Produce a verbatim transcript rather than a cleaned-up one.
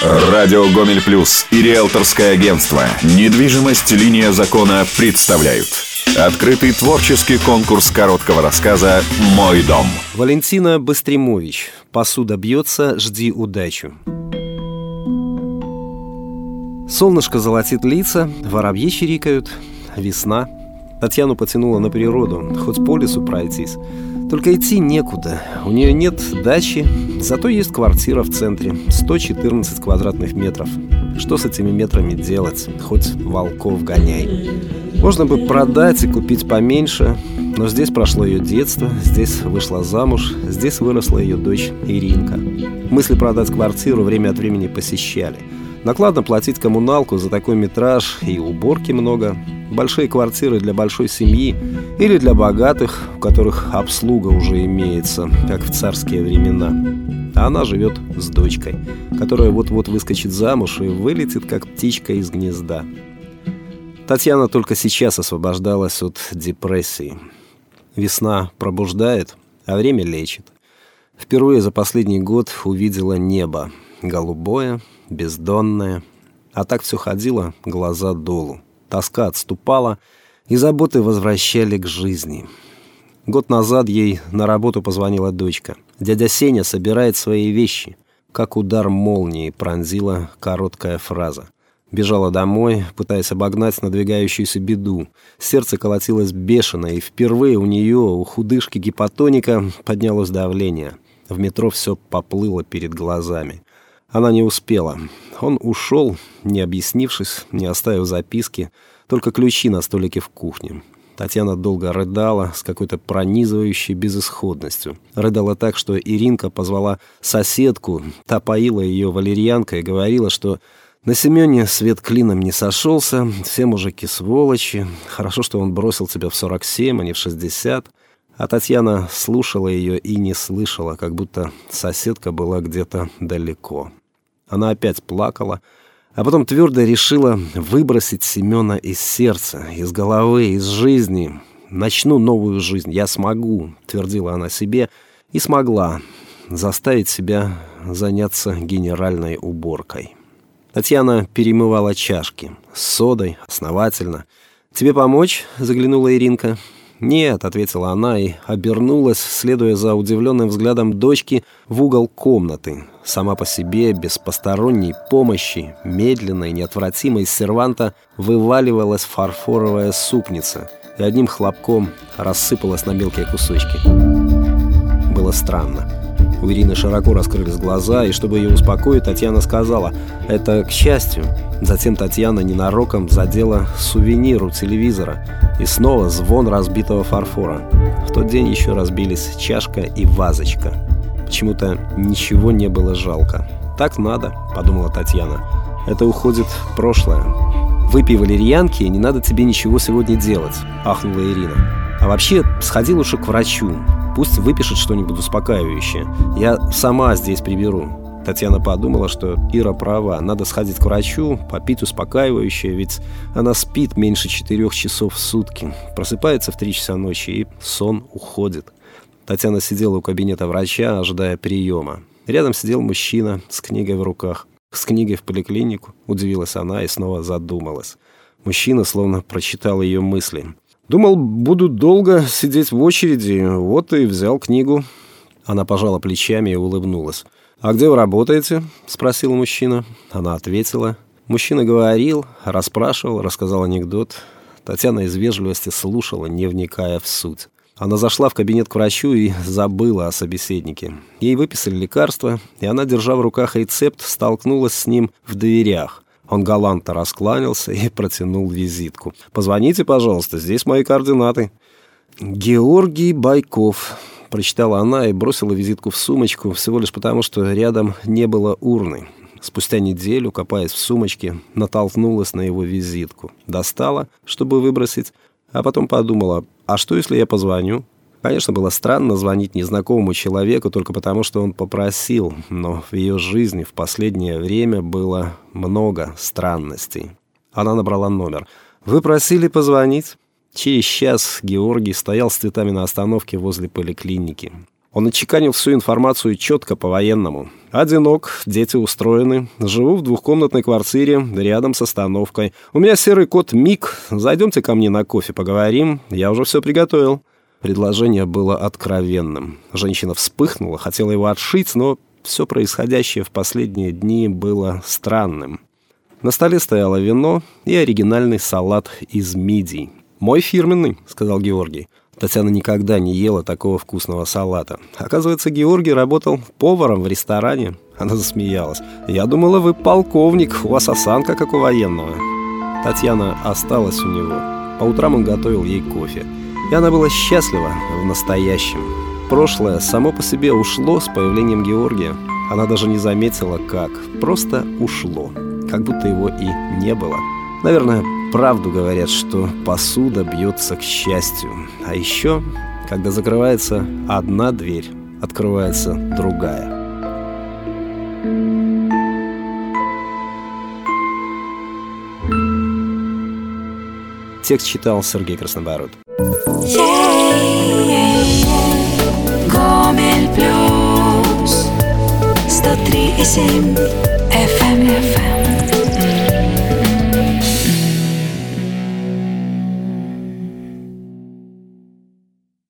Радио Гомель Плюс и риэлторское агентство «Недвижимость. Линия закона» представляют открытый творческий конкурс короткого рассказа «Мой дом». Валентина Быстремович. «Посуда бьется, жди удачу». Солнышко золотит лица, воробьи чирикают, весна. Татьяну потянуло на природу, хоть по лесу пройтись. Только идти некуда. У нее нет дачи, зато есть квартира в центре, сто четырнадцать квадратных метров. Что с этими метрами делать? Хоть волков гоняй. Можно бы продать и купить поменьше, но здесь прошло ее детство, здесь вышла замуж, здесь выросла ее дочь Иринка. Мысли продать квартиру время от времени посещали. Накладно платить коммуналку за такой метраж, и уборки много. Большие квартиры для большой семьи или для богатых, у которых обслуга уже имеется, как в царские времена. А она живет с дочкой, которая вот-вот выскочит замуж и вылетит, как птичка из гнезда. Татьяна только сейчас освобождалась от депрессии. Весна пробуждает, а время лечит. Впервые за последний год увидела небо. Голубое, бездонное. А так все ходило, глаза долу. Тоска отступала, и заботы возвращали к жизни. Год назад ей на работу позвонила дочка. Дядя Сеня собирает свои вещи. Как удар молнии пронзила короткая фраза. Бежала домой, пытаясь обогнать надвигающуюся беду. Сердце колотилось бешено, и впервые у нее, у худышки-гипотоника, поднялось давление. В метро все поплыло перед глазами. Она не успела. Он ушел, не объяснившись, не оставив записки, только ключи на столике в кухне. Татьяна долго рыдала с какой-то пронизывающей безысходностью. Рыдала так, что Иринка позвала соседку, та поила ее валерьянкой и говорила, что на Семене свет клином не сошелся, все мужики сволочи, хорошо, что он бросил тебя в сорок семь, а не в шестьдесят. А Татьяна слушала ее и не слышала, как будто соседка была где-то далеко. Она опять плакала, а потом твердо решила выбросить Семена из сердца, из головы, из жизни. «Начну новую жизнь, я смогу», — твердила она себе, и смогла заставить себя заняться генеральной уборкой. Татьяна перемывала чашки с содой, основательно. «Тебе помочь?» — заглянула Иринка. «Нет», — ответила она и обернулась, следуя за удивленным взглядом дочки в угол комнаты. Сама по себе, без посторонней помощи, медленно и неотвратимо из серванта вываливалась фарфоровая супница и одним хлопком рассыпалась на мелкие кусочки. Было странно. У Ирины широко раскрылись глаза, и чтобы ее успокоить, Татьяна сказала: «Это к счастью». Затем Татьяна ненароком задела сувенир у телевизора, и снова звон разбитого фарфора. В тот день еще разбились чашка и вазочка. Почему-то ничего не было жалко. «Так надо», — подумала Татьяна. «Это уходит в прошлое». «Выпей валерьянки, и не надо тебе ничего сегодня делать», — ахнула Ирина. «А вообще, сходи лучше к врачу. Пусть выпишет что-нибудь успокаивающее. Я сама здесь приберу». Татьяна подумала, что Ира права. Надо сходить к врачу, попить успокаивающее, ведь она спит меньше четырех часов в сутки. Просыпается в три часа ночи, и сон уходит. Татьяна сидела у кабинета врача, ожидая приема. Рядом сидел мужчина с книгой в руках. «С книгой в поликлинику?» — удивилась она и снова задумалась. Мужчина словно прочитал ее мысли. «Думал, буду долго сидеть в очереди, вот и взял книгу». Она пожала плечами и улыбнулась. «А где вы работаете?» — спросил мужчина. Она ответила. Мужчина говорил, расспрашивал, рассказал анекдот. Татьяна из вежливости слушала, не вникая в суть. Она зашла в кабинет к врачу и забыла о собеседнике. Ей выписали лекарство, и она, держа в руках рецепт, столкнулась с ним в дверях. Он галантно раскланялся и протянул визитку. «Позвоните, пожалуйста, здесь мои координаты». «Георгий Байков», — прочитала она и бросила визитку в сумочку, всего лишь потому, что рядом не было урны. Спустя неделю, копаясь в сумочке, натолкнулась на его визитку. Достала, чтобы выбросить, а потом подумала: а что, если я позвоню? Конечно, было странно звонить незнакомому человеку только потому, что он попросил, но в ее жизни в последнее время было много странностей. Она набрала номер. «Вы просили позвонить?» Через час Георгий стоял с цветами на остановке возле поликлиники. Он отчеканил всю информацию четко по-военному. Одинок, дети устроены, живу в двухкомнатной квартире рядом с остановкой. У меня серый кот Мик, зайдемте ко мне на кофе, поговорим, я уже все приготовил. Предложение было откровенным. Женщина вспыхнула, хотела его отшить, но все происходящее в последние дни было странным. На столе стояло вино и оригинальный салат из мидий. «Мой фирменный», — сказал Георгий. Татьяна никогда не ела такого вкусного салата. Оказывается, Георгий работал поваром в ресторане. Она засмеялась. «Я думала, вы полковник, у вас осанка, как у военного». Татьяна осталась у него. По утрам он готовил ей кофе. И она была счастлива в настоящем. Прошлое само по себе ушло с появлением Георгия. Она даже не заметила, как. Просто ушло. Как будто его и не было. Наверное, правду говорят, что посуда бьется к счастью. А еще, когда закрывается одна дверь, открывается другая. Текст читал Сергей Краснобород. Гомель плюс сто три и семь эф эм.